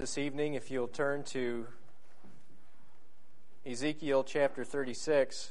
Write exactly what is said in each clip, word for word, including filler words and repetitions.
this evening, if you'll turn to Ezekiel chapter thirty-six.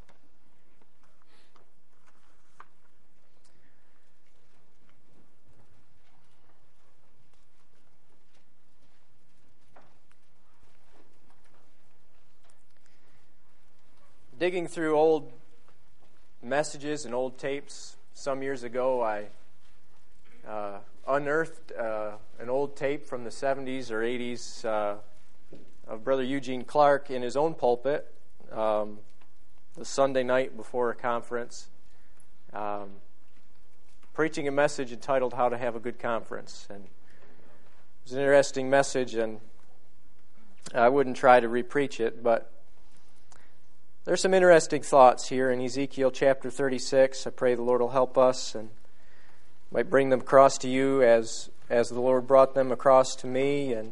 Digging through old messages and old tapes, some years ago I uh, unearthed uh, an old tape from the seventies or eighties uh, of Brother Eugene Clark in his own pulpit, um, the Sunday night before a conference, um, preaching a message entitled How to Have a Good Conference. And it was an interesting message, and I wouldn't try to repreach it, but there's some interesting thoughts here in Ezekiel chapter thirty-six. I pray the Lord will help us and might bring them across to you as, as the Lord brought them across to me. And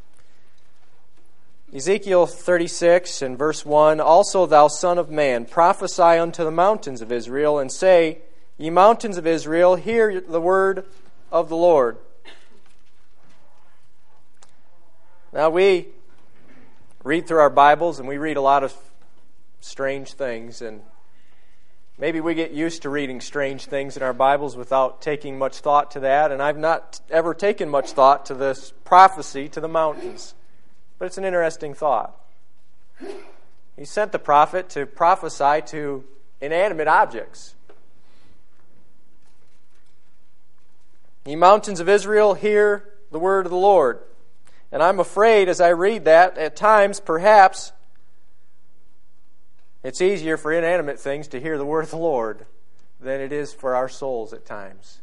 Ezekiel thirty-six and verse one, Also thou son of man, prophesy unto the mountains of Israel, and say, Ye mountains of Israel, hear the word of the Lord. Now we read through our Bibles and we read a lot of strange things, and maybe we get used to reading strange things in our Bibles without taking much thought to that, and I've not ever taken much thought to this prophecy to the mountains. But it's an interesting thought. He sent the prophet to prophesy to inanimate objects. Ye mountains of Israel, hear the word of the Lord. And I'm afraid as I read that, at times, perhaps, it's easier for inanimate things to hear the word of the Lord than it is for our souls at times.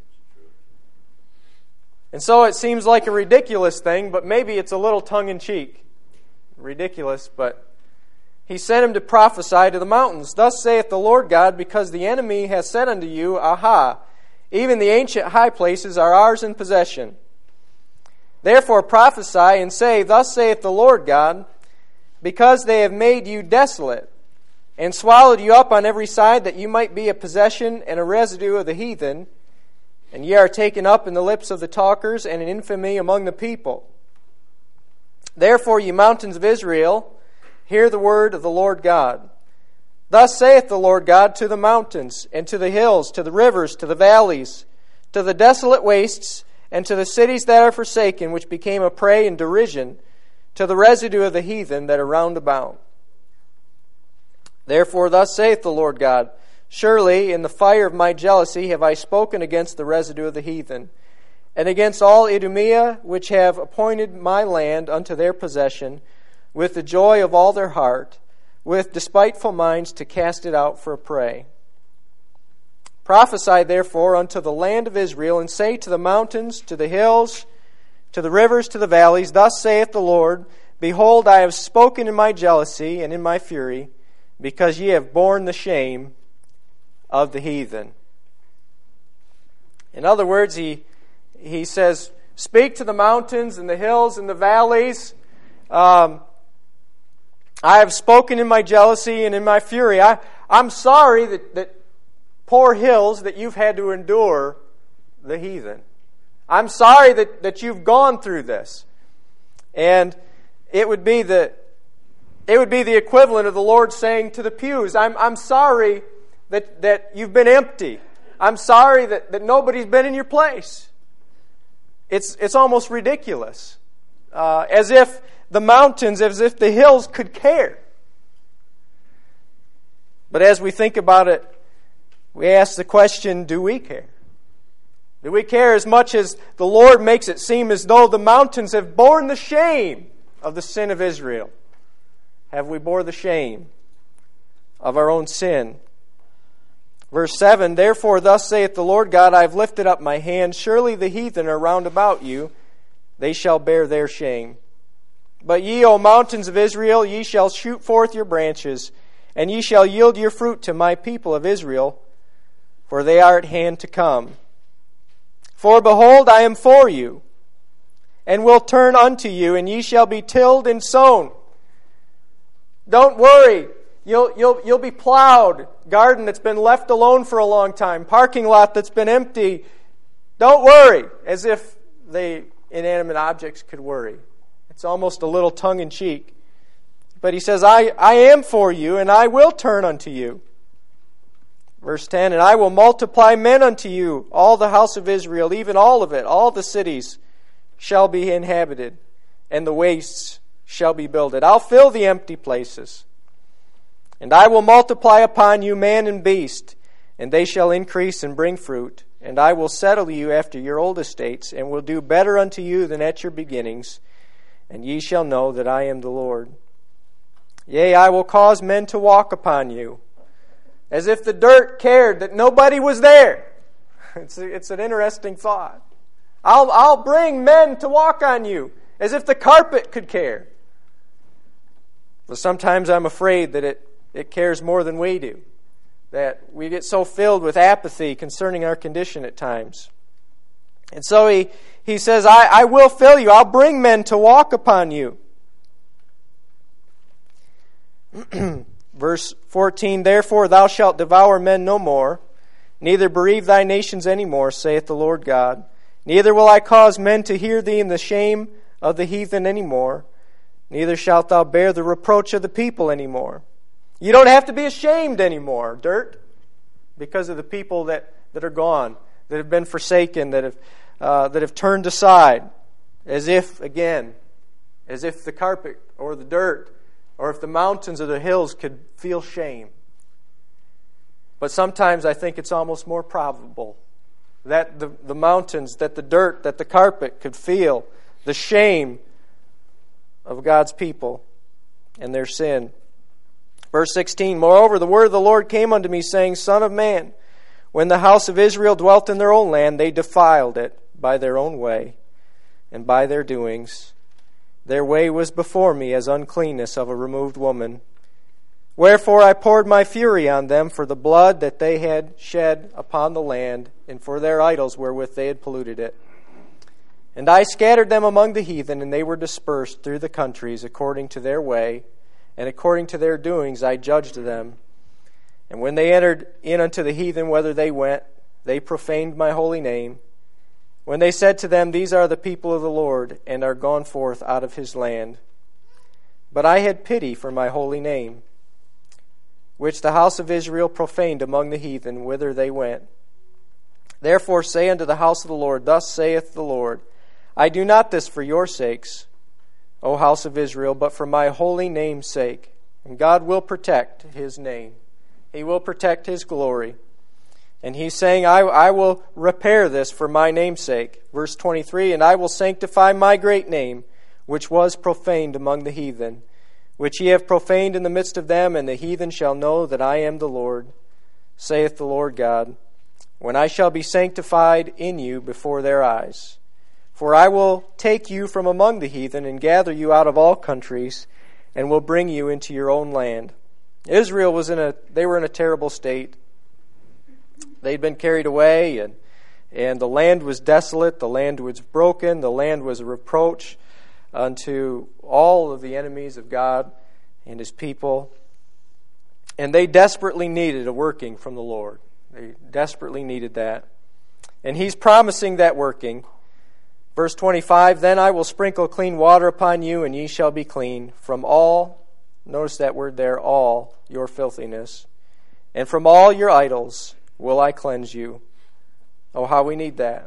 And so it seems like a ridiculous thing, but maybe it's a little tongue-in-cheek. Ridiculous, but he sent him to prophesy to the mountains. Thus saith the Lord God, because the enemy has said unto you, Aha, even the ancient high places are ours in possession. Therefore prophesy and say, Thus saith the Lord God, because they have made you desolate, and swallowed you up on every side, that you might be a possession and a residue of the heathen, and ye are taken up in the lips of the talkers, and an infamy among the people. Therefore, ye mountains of Israel, hear the word of the Lord God. Thus saith the Lord God to the mountains, and to the hills, to the rivers, to the valleys, to the desolate wastes, and to the cities that are forsaken, which became a prey and derision, to the residue of the heathen that are round about. Therefore thus saith the Lord God, Surely in the fire of my jealousy have I spoken against the residue of the heathen, and against all Idumea, which have appointed my land unto their possession, with the joy of all their heart, with despiteful minds to cast it out for a prey. Prophesy therefore unto the land of Israel, and say to the mountains, to the hills, to the rivers, to the valleys, Thus saith the Lord, Behold, I have spoken in my jealousy and in my fury, because ye have borne the shame of the heathen. In other words, he he says, Speak to the mountains and the hills and the valleys. Um, I have spoken in my jealousy and in my fury. I, I'm sorry that, that poor hills that you've had to endure the heathen. I'm sorry that, that you've gone through this. And it would be the It would be the equivalent of the Lord saying to the pews, I'm I'm sorry that, that you've been empty. I'm sorry that, that nobody's been in your place. It's it's almost ridiculous. Uh, as if the mountains, as if the hills could care. But as we think about it, we ask the question, do we care? Do we care as much as the Lord makes it seem as though the mountains have borne the shame of the sin of Israel? Have we bore the shame of our own sin? Verse seven, Therefore thus saith the Lord God, I have lifted up my hand. Surely the heathen are round about you. They shall bear their shame. But ye, O mountains of Israel, ye shall shoot forth your branches, and ye shall yield your fruit to my people of Israel, for they are at hand to come. For behold, I am for you, and will turn unto you, and ye shall be tilled and sown. Don't worry. You'll, you'll, you'll be plowed. Garden that's been left alone for a long time. Parking lot that's been empty. Don't worry. As if the inanimate objects could worry. It's almost a little tongue-in-cheek. But he says, I, I am for you, and I will turn unto you. Verse ten, and I will multiply men unto you, all the house of Israel, even all of it, all the cities shall be inhabited, and the wastes shall be builded. I'll fill the empty places. And I will multiply upon you man and beast, and they shall increase and bring fruit. And I will settle you after your old estates, and will do better unto you than at your beginnings. And ye shall know that I am the Lord. Yea, I will cause men to walk upon you, as if the dirt cared that nobody was there. It's, a, it's an interesting thought. I'll, I'll bring men to walk on you, as if the carpet could care. But sometimes I'm afraid that it, it cares more than we do. That we get so filled with apathy concerning our condition at times. And so he, he says, I, I will fill you. I'll bring men to walk upon you. Verse fourteen, therefore thou shalt devour men no more, neither bereave thy nations any more, saith the Lord God. Neither will I cause men to hear thee in the shame of the heathen any more, neither shalt thou bear the reproach of the people any more. You don't have to be ashamed anymore, dirt, because of the people that, that are gone, that have been forsaken, that have uh, that have turned aside, as if, again, as if the carpet or the dirt or if the mountains or the hills could feel shame. But sometimes I think it's almost more probable that the, the mountains, that the dirt, that the carpet could feel the shame of God's people and their sin. Verse sixteen, moreover, the word of the Lord came unto me, saying, Son of man, when the house of Israel dwelt in their own land, they defiled it by their own way and by their doings. Their way was before me as uncleanness of a removed woman. Wherefore I poured my fury on them for the blood that they had shed upon the land, and for their idols wherewith they had polluted it. And I scattered them among the heathen, and they were dispersed through the countries according to their way, and according to their doings I judged them. And when they entered in unto the heathen, whither they went, they profaned my holy name. When they said to them, These are the people of the Lord, and are gone forth out of his land. But I had pity for my holy name, which the house of Israel profaned among the heathen, whither they went. Therefore say unto the house of the Lord, Thus saith the Lord, I do not this for your sakes, O house of Israel, but for my holy name's sake. And God will protect his name. He will protect his glory. And he's saying, I, I will repair this for my name's sake. Verse twenty-three, And I will sanctify my great name, which was profaned among the heathen, which ye have profaned in the midst of them, and the heathen shall know that I am the Lord, saith the Lord God, when I shall be sanctified in you before their eyes. For I will take you from among the heathen, and gather you out of all countries, and will bring you into your own land. Israel was in a, they were in a terrible state. They'd been carried away, and, and the land was desolate, the land was broken, the land was a reproach unto all of the enemies of God and his people. And they desperately needed a working from the Lord. They desperately needed that. And he's promising that working. Verse twenty-five, Then I will sprinkle clean water upon you, and ye shall be clean from all, notice that word there, all your filthiness. And from all your idols will I cleanse you. Oh, how we need that.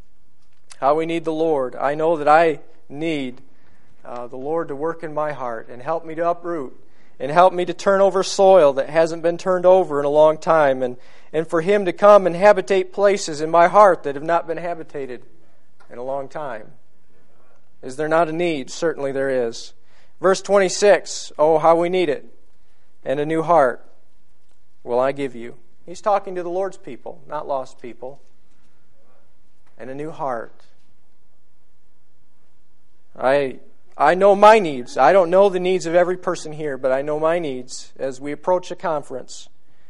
How we need the Lord. I know that I need uh, the Lord to work in my heart and help me to uproot and help me to turn over soil that hasn't been turned over in a long time, and, and for him to come and habitate places in my heart that have not been habitated in a long time. Is there not a need? Certainly there is. Verse twenty-six, oh, how we need it. And a new heart will I give you. He's talking to the Lord's people, not lost people. And a new heart. I I know my needs. I don't know the needs of every person here, but I know my needs as we approach a conference.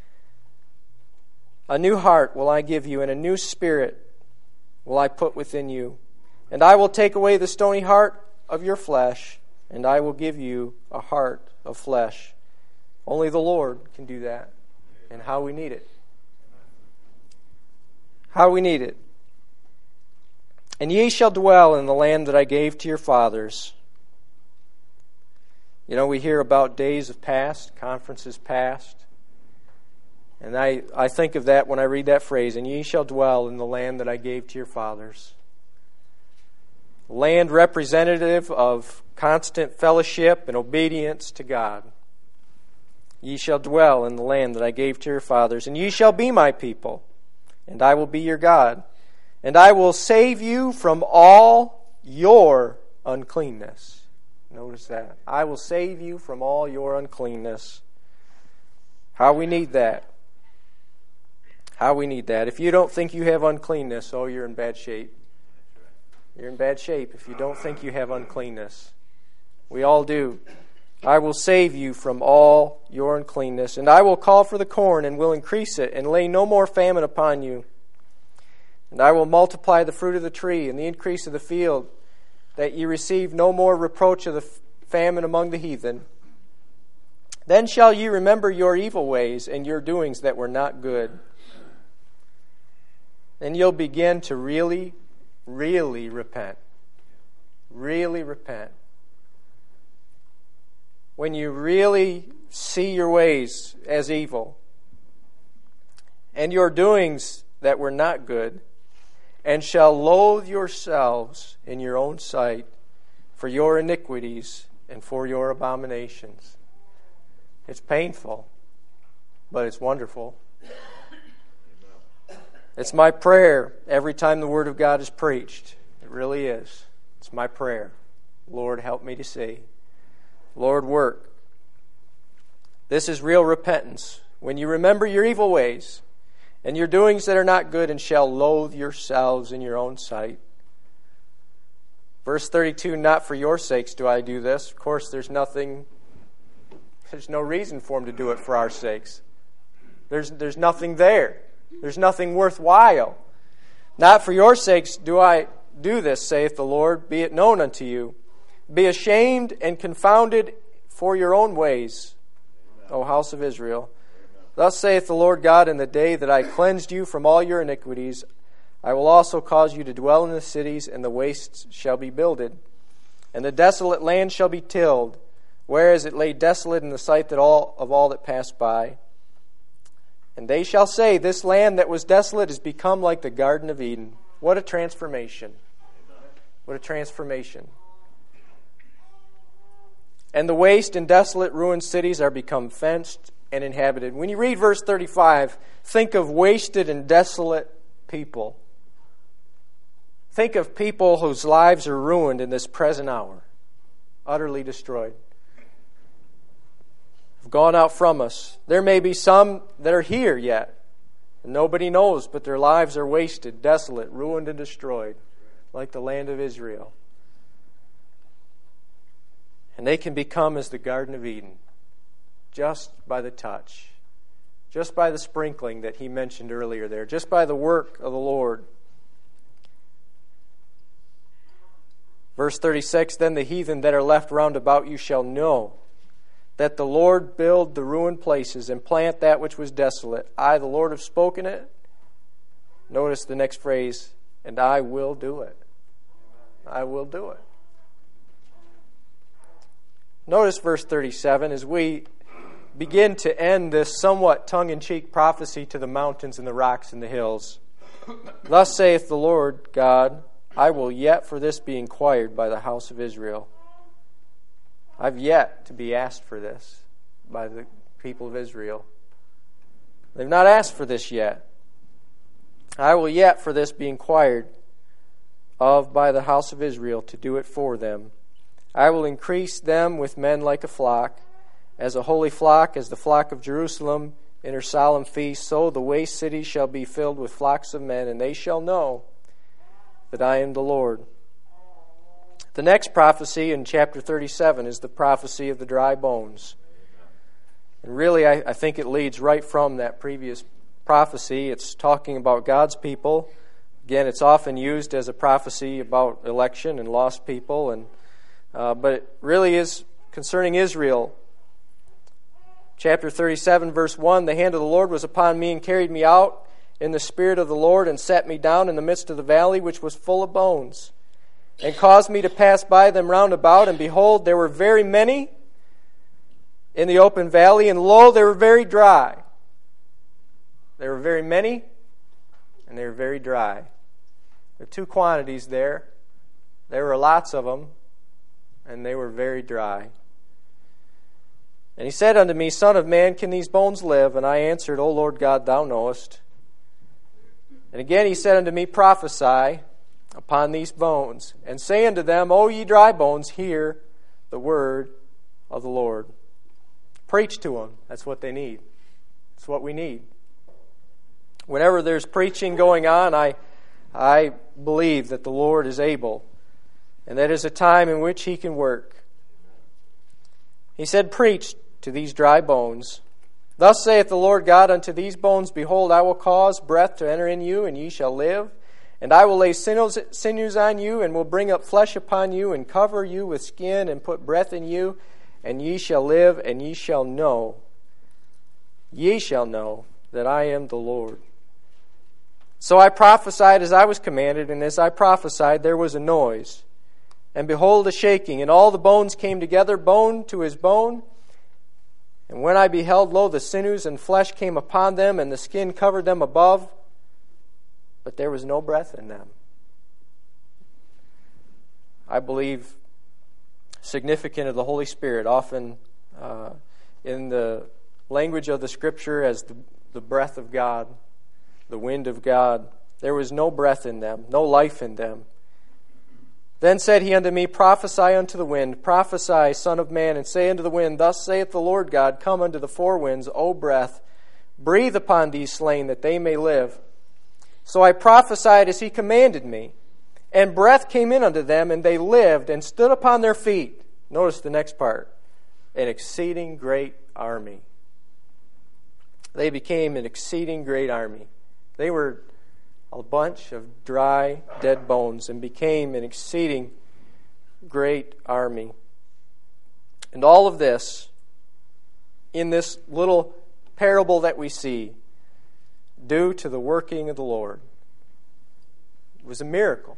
A new heart will I give you, and a new spirit will I put within you. And I will take away the stony heart of your flesh, and I will give you a heart of flesh. Only the Lord can do that. And how we need it. How we need it. And ye shall dwell in the land that I gave to your fathers, You know, we hear about days of past, conferences past. And I, I think of that when I read that phrase, and ye shall dwell in the land that I gave to your fathers. Land representative of constant fellowship and obedience to God. Ye shall dwell in the land that I gave to your fathers, and ye shall be my people, and I will be your God. And I will save you from all your uncleanness. Notice that. I will save you from all your uncleanness. How we need that. How we need that. If you don't think you have uncleanness, oh, you're in bad shape. You're in bad shape if you don't think you have uncleanness. We all do. I will save you from all your uncleanness, and I will call for the corn and will increase it, and lay no more famine upon you. And I will multiply the fruit of the tree and the increase of the field, that ye receive no more reproach of the famine among the heathen. Then shall ye remember your evil ways and your doings that were not good. Then you'll begin to really, really repent. Really repent. When you really see your ways as evil and your doings that were not good, and shall loathe yourselves in your own sight for your iniquities and for your abominations. It's painful, but it's wonderful. It's my prayer every time the Word of God is preached. It really is. It's my prayer. Lord, help me to see. Lord, work. This is real repentance. When you remember your evil ways and your doings that are not good, and shall loathe yourselves in your own sight. Verse thirty-two, not for your sakes do I do this. Of course, there's nothing, there's no reason for him to do it for our sakes. There's, there's nothing there. There's nothing worthwhile. Not for your sakes do I do this, saith the Lord, be it known unto you. Be ashamed and confounded for your own ways, O house of Israel. Thus saith the Lord God, in the day that I cleansed you from all your iniquities, I will also cause you to dwell in the cities, and the wastes shall be builded. And the desolate land shall be tilled, whereas it lay desolate in the sight that all of all that passed by. And they shall say, this land that was desolate is become like the Garden of Eden. What a transformation. What a transformation. And the waste and desolate ruined cities are become fenced and inhabited. When you read verse thirty-five, think of wasted and desolate people. Think of people whose lives are ruined in this present hour, utterly destroyed, have gone out from us. There may be some that are here yet, and nobody knows, but their lives are wasted, desolate, ruined, and destroyed, like the land of Israel. And they can become as the Garden of Eden, just by the touch, just by the sprinkling that he mentioned earlier there, just by the work of the Lord. Verse thirty-six, then the heathen that are left round about you shall know that the Lord build the ruined places and plant that which was desolate. I, the Lord, have spoken it. Notice the next phrase, and I will do it. I will do it. Notice verse thirty-seven as we begin to end this somewhat tongue-in-cheek prophecy to the mountains and the rocks and the hills. Thus saith the Lord God, I will yet for this be inquired by the house of Israel. I've yet to be asked for this by the people of Israel. They've not asked for this yet. I will yet for this be inquired of by the house of Israel to do it for them. I will increase them with men like a flock, as a holy flock, as the flock of Jerusalem in her solemn feast, so the waste cities shall be filled with flocks of men, and they shall know that I am the Lord. The next prophecy in chapter thirty-seven is the prophecy of the dry bones. And really, I, I think it leads right from that previous prophecy. It's talking about God's people. Again, it's often used as a prophecy about election and lost people, and uh, but it really is concerning Israel. Chapter thirty-seven, verse one, the hand of the Lord was upon me and carried me out in the spirit of the Lord and set me down in the midst of the valley which was full of bones, and caused me to pass by them round about, and behold, there were very many in the open valley, and lo, they were very dry. There were very many, and they were very dry. There are two quantities there. There were lots of them, and they were very dry. And he said unto me, Son of man, can these bones live? And I answered, O Lord God, thou knowest. And again he said unto me, Prophesy upon these bones, and say unto them, O ye dry bones, hear the word of the Lord. Preach to them. That's what they need. That's what we need. Whenever there's preaching going on, I, I believe that the Lord is able, and that is a time in which He can work. He said, Preach to these dry bones. Thus saith the Lord God unto these bones, Behold, I will cause breath to enter in you, and ye shall live. And I will lay sinews, sinews on you, and will bring up flesh upon you, and cover you with skin, and put breath in you, and ye shall live, and ye shall know, ye shall know that I am the Lord. So I prophesied as I was commanded, and as I prophesied there was a noise. And behold, a shaking, and all the bones came together, bone to his bone. And when I beheld, lo, the sinews and flesh came upon them, and the skin covered them above, but there was no breath in them. I believe significant of the Holy Spirit, often uh, in the language of the Scripture as the, the breath of God, the wind of God. There was no breath in them, no life in them. Then said he unto me, Prophesy unto the wind, prophesy, Son of man, and say unto the wind, Thus saith the Lord God, Come unto the four winds, O breath, breathe upon these slain, that they may live. So I prophesied as he commanded me, and breath came in unto them, and they lived, and stood upon their feet. Notice the next part, an exceeding great army. They became an exceeding great army. They were a bunch of dry, dead bones, and became an exceeding great army. And all of this, in this little parable that we see, due to the working of the Lord. It was a miracle.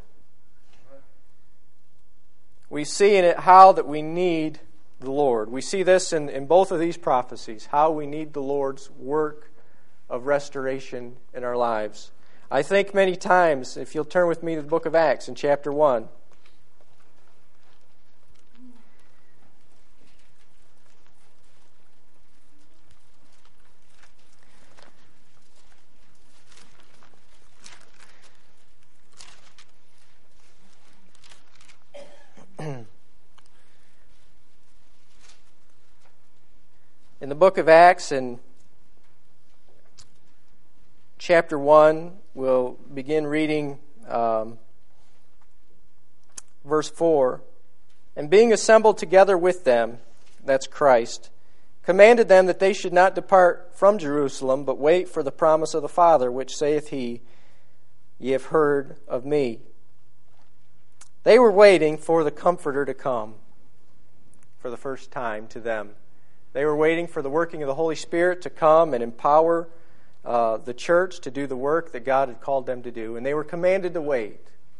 We see in it how that we need the Lord. We see this in, in both of these prophecies, how we need the Lord's work of restoration in our lives. I think many times, if you'll turn with me to the book of Acts in chapter one. In the book of Acts, in chapter one, we'll begin reading um, verse four. And being assembled together with them, that's Christ, commanded them that they should not depart from Jerusalem, but wait for the promise of the Father, which saith he, Ye have heard of me. They were waiting for the Comforter to come for the first time to them. They were waiting for the working of the Holy Spirit to come and empower uh, the church to do the work that God had called them to do. And they were commanded to wait.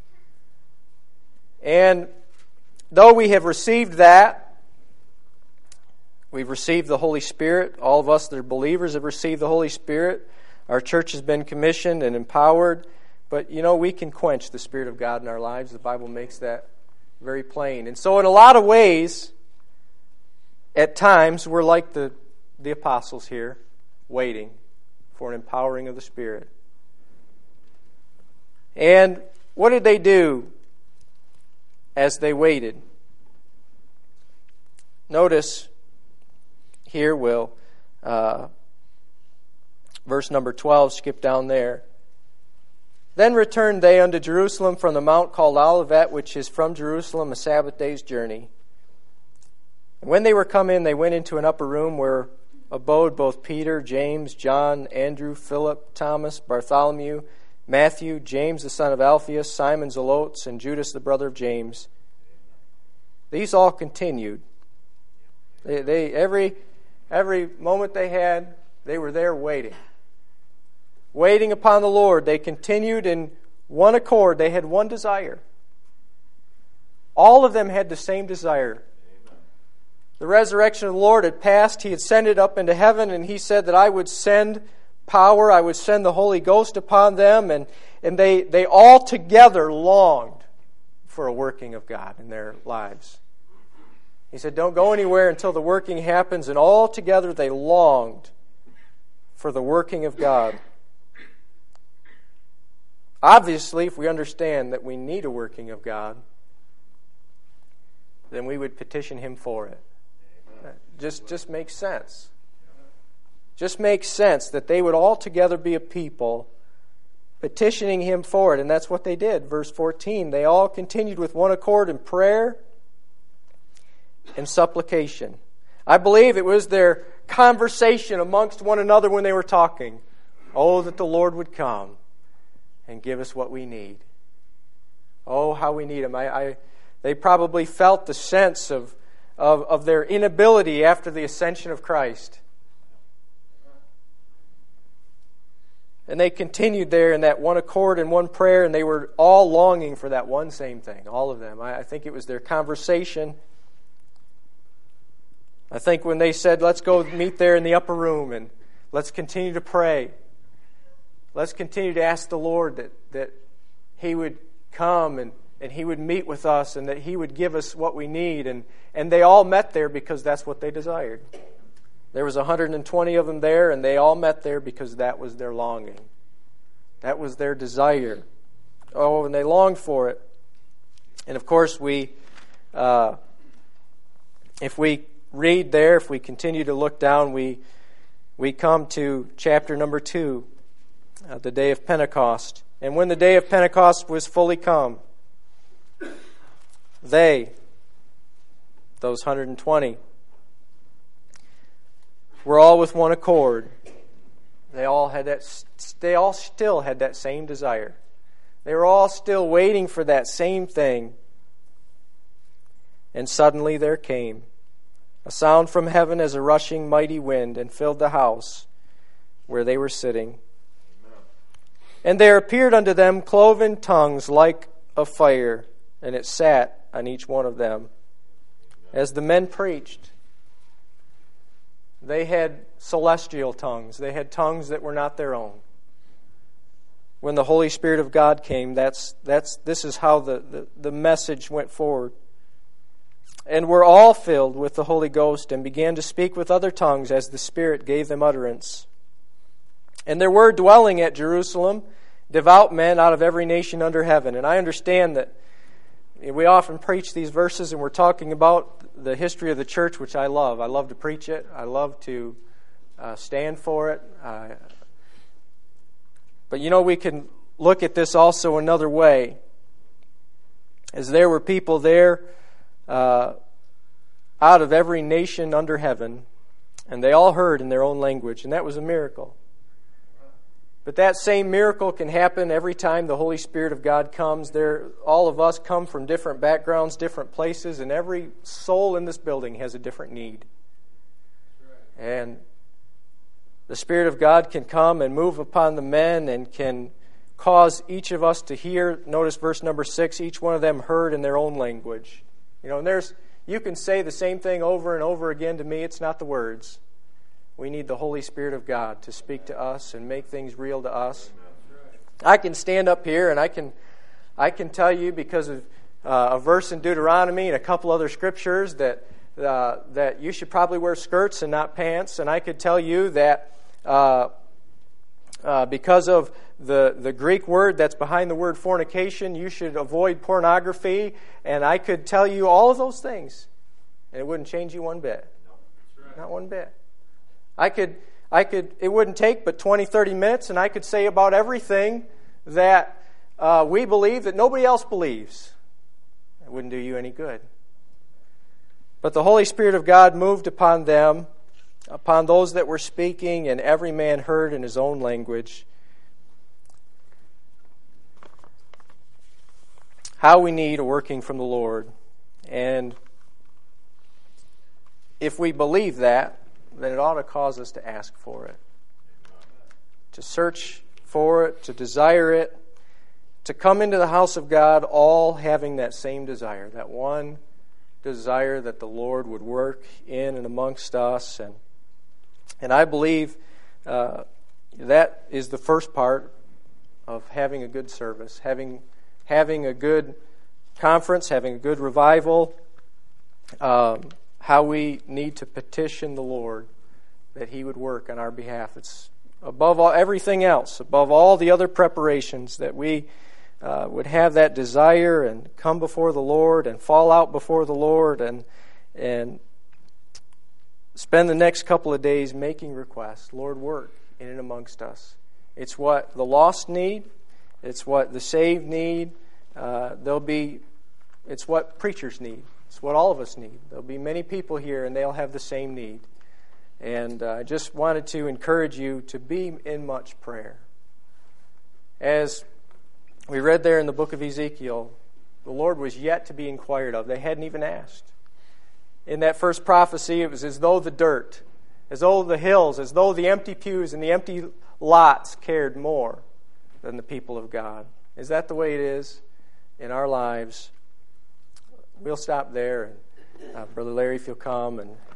And though we have received that, we've received the Holy Spirit. All of us that are believers have received the Holy Spirit. Our church has been commissioned and empowered. But, you know, we can quench the Spirit of God in our lives. The Bible makes that very plain. And so in a lot of ways, at times, we're like the, the apostles here, waiting for an empowering of the Spirit. And what did they do as they waited? Notice here, Will, uh, verse number twelve, skip down there. Then returned they unto Jerusalem from the mount called Olivet, which is from Jerusalem a Sabbath day's journey. And when they were come in, they went into an upper room where abode both Peter, James, John, Andrew, Philip, Thomas, Bartholomew, Matthew, James the son of Alphaeus, Simon Zelotes, and Judas the brother of James. These all continued. They, they every every moment they had, they were there waiting. Waiting upon the Lord, they continued in one accord. They had one desire. All of them had the same desire. The resurrection of the Lord had passed. He had ascended up into heaven, and He said that I would send power, I would send the Holy Ghost upon them, and, and they, they all together longed for a working of God in their lives. He said, don't go anywhere until the working happens, and all together they longed for the working of God. Obviously, if we understand that we need a working of God, then we would petition Him for it. Just, just makes sense. Just makes sense that they would all together be a people petitioning Him for it. And that's what they did. Verse fourteen, they all continued with one accord in prayer and supplication. I believe it was their conversation amongst one another when they were talking. Oh, that the Lord would come and give us what we need. Oh, how we need Him. I, I, they probably felt the sense of, of, of their inability after the ascension of Christ. And they continued there in that one accord and one prayer, and they were all longing for that one same thing, all of them. I, I think it was their conversation. I think when they said, let's go meet there in the upper room and let's continue to pray. Let's continue to ask the Lord that, that He would come and, and He would meet with us and that He would give us what we need. And, and they all met there because that's what they desired. There was one hundred twenty of them there, and they all met there because that was their longing. That was their desire. Oh, and they longed for it. And of course, we, uh, if we read there, if we continue to look down, we we come to chapter number two, uh, the day of Pentecost. And when the day of Pentecost was fully come, they, those one hundred twenty, were all with one accord. They all had that. They all still had that same desire. They were all still waiting for that same thing. And suddenly there came a sound from heaven as a rushing mighty wind, and filled the house where they were sitting. Amen. And there appeared unto them cloven tongues like of fire, and it sat on each one of them. Amen. As the men preached, they had celestial tongues. They had tongues that were not their own. When the Holy Spirit of God came, that's that's this is how the, the, the message went forward. And were all filled with the Holy Ghost, and began to speak with other tongues as the Spirit gave them utterance. And there were dwelling at Jerusalem devout men out of every nation under heaven. And I understand that we often preach these verses, and we're talking about the history of the church, which I love. I love to preach it. I love to uh, stand for it. Uh, but you know, we can look at this also another way. As there were people there Uh, out of every nation under heaven, and they all heard in their own language, and that was a miracle. But that same miracle can happen every time the Holy Spirit of God comes. There, all of us come from different backgrounds, different places, and every soul in this building has a different need. And the Spirit of God can come and move upon the men and can cause each of us to hear. Notice verse number six, each one of them heard in their own language. You know, and there's you can say the same thing over and over again to me. It's not the words. We need the Holy Spirit of God to speak to us and make things real to us. I can stand up here and I can I can tell you because of uh, a verse in Deuteronomy and a couple other scriptures that uh, that you should probably wear skirts and not pants. And I could tell you that uh, uh, because of the, the Greek word that's behind the word fornication, you should avoid pornography. And I could tell you all of those things, and it wouldn't change you one bit. No, that's right. Not one bit. I could, I could. It wouldn't take but twenty, thirty minutes, and I could say about everything that uh, we believe that nobody else believes. It wouldn't do you any good. But the Holy Spirit of God moved upon them, upon those that were speaking, and every man heard in his own language. How we need a working from the Lord. And if we believe that, then it ought to cause us to ask for it. To search for it, to desire it, to come into the house of God all having that same desire, that one desire that the Lord would work in and amongst us. And and I believe uh, that is the first part of having a good service, having having a good conference, having a good revival, um, how we need to petition the Lord that He would work on our behalf. It's above all everything else, above all the other preparations, that we uh, would have that desire and come before the Lord and fall out before the Lord and and spend the next couple of days making requests. Lord, work in and amongst us. It's what the lost need. It's what the saved need. Uh, there'll be. It's what preachers need. It's what all of us need. There'll be many people here, and they'll have the same need. And uh, I just wanted to encourage you to be in much prayer. As we read there in the book of Ezekiel, the Lord was yet to be inquired of. They hadn't even asked. In that first prophecy, it was as though the dirt, as though the hills, as though the empty pews and the empty lots cared more than the people of God. Is that the way it is in our lives? We'll stop there. And uh, Brother Larry, if you'll come and